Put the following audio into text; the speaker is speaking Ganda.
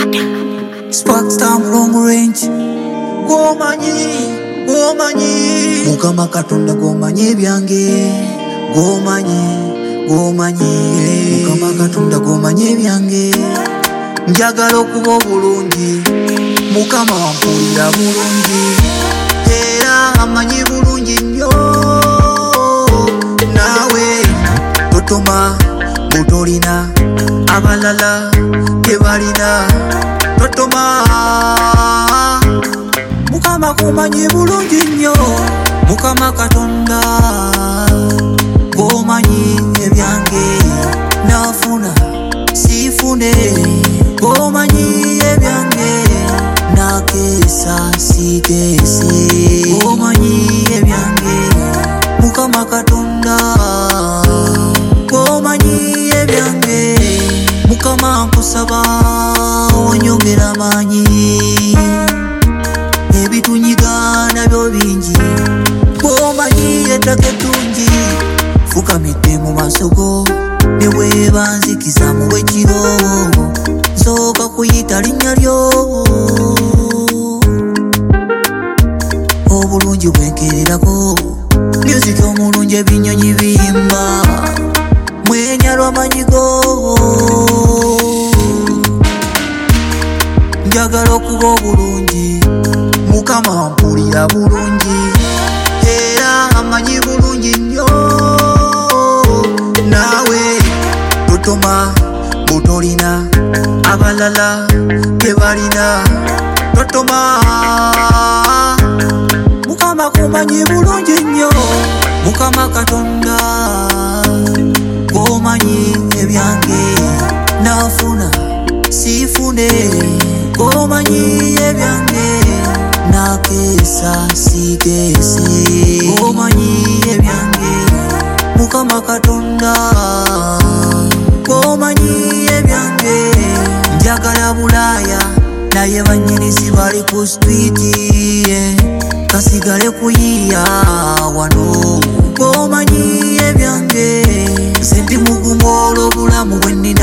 Sparkstar long range. Gomanyi, gomanyi. Mukama Katonda gomanyi byange. Gomanyi, gomanyi. Mukama Katonda gomanyi byange. Njagala okuba bulungi. Mukama wampulira bulungi. Era amanyi bulungi nnyo. Nawe totoma butolina abalala tebalina. Totoma Mukama kumanyi bulungi nnyo. Mukama Katonda gomanyi ebyange. Nafuna sifune gomanyi ebyange. Nakesa sikese gomanyi ebyange. Mukama Katonda gomanyi ebyange. Mukama nkusaba onyongera amanyi. Ebitunyiga nabyo bingi. Gomanyi ettaka eddungi. Fukamidde mu maaso go ne weebanzikiza mu bwekiro. Nsooka kuyita linnya lyo. Obulungi bwenkererako. Music omulungi ebinyonyi biyimba. Mwenya lw'amanyigo. Njagala okuba obulungi. Mukama wampulira bulungi. Era amanyi bulungi nnyo. Nawe totoma butolina abalala tebalina. Totoma Mukama kumanyi bulungi nnyo. Mukama Katonda gomanyi ebyange. Nafuna sifune gomanyi ebyange. Nakesa sikese gomanyi ebyange. Mukama Katonda gomanyi ebyange. Njagala Bulaaya naye bannyinisi bali ku streeti. Kasigale kuyiya wano gomanyi ebyange. Nze ndi mugumu olw'obulamu bwe nnina.